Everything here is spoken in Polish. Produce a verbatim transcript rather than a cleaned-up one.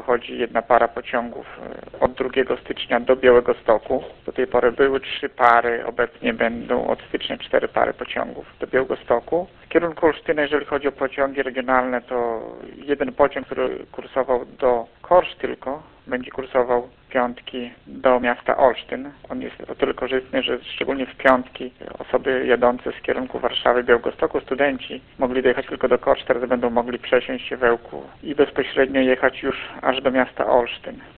chodzi jedna para pociągów od drugiego stycznia do Białegostoku. Do tej pory były trzy pary, obecnie będą od stycznia cztery pary pociągów do Białegostoku. W kierunku Olsztyna, jeżeli chodzi o pociągi regionalne, to jeden pociąg, który kursował do Korsz tylko, będzie kursował piątki do miasta Olsztyn. On jest o tyle korzystny, że szczególnie w piątki osoby jadące z kierunku Warszawy, Białegostoku, studenci mogli dojechać tylko do Korsz, teraz będą mogli przesiąść się w Ełku i bezpośrednio jechać już aż do miasta Olsztyn.